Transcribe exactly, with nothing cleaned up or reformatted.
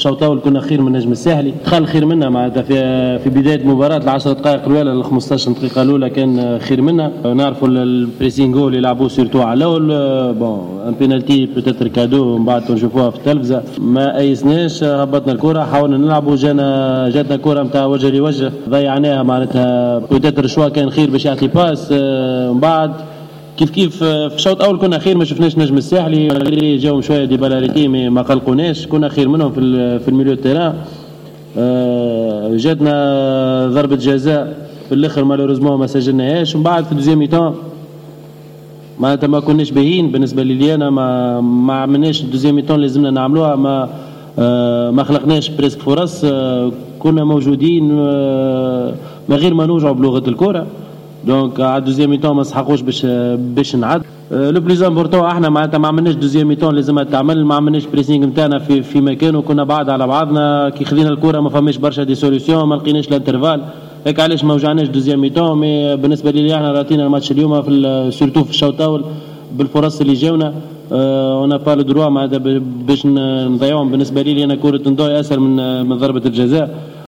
الشوط الاول كنا خير من النجم الساحلي، دخل خير منا معناتها في في بدايه المباراه العشر دقائق الاولى ل خمسطاش دقيقه الاولى كان خير منا. نعرفوا البريسينغ اللي لعبوه سيرتو على الاول، بون ان بينالتي بوتيتر كادو من بعد نشوفوها في التلفزه ما ايسناش، هبطنا الكره حاولنا نلعبوا، جانا جاتنا كره نتاع وجه لوجه ضيعناها معناتها بوتيتر شوا كان خير باش يعطي باس. من بعد كيف كيف في الشوط الاول كنا خير، ما شفناش نجم الساحلي اللي جاهم شويه دي بالاريتي ما قلقوناش، كنا خير منهم في في الميليو تيران. أه جاتنا ضربه جزاء في الاخر مالوريزمون ما سجلناهاش. ومن بعد في الدوزيام ميتون معناتها ما كناش باهيين بالنسبه لي انا، ما ما عملناش الدوزيام ميتون اللي لازمنا نعملوها، ما أه ما خلقناش بريسك فرص، أه كنا موجودين أه ما غير ما نوجعوا بلغه الكره. دونك على الدوزيام ميتون ما نسحقوش باش باش نعد. لو بليز امبورتون احنا معناتها ما عملناش دوزيام ميتون لازم تعمل، ما عملناش بريسينغ نتاعنا في في مكانه، كنا بعاد على بعضنا، كي خذينا الكره ما فماش برشا دي سوليسيون، ما لقيناش الانترفال، هيك علاش ما وجعناش دوزيام ميتون. مي بالنسبه لي احنا راتينا الماتش اليوم في سورتو في الشوط الاول بالفرص اللي جاونا، انا با لو دروا معناتها باش نضيعوهم. بالنسبه لي انا كره ندوي اسهل من من ضربه الجزاء.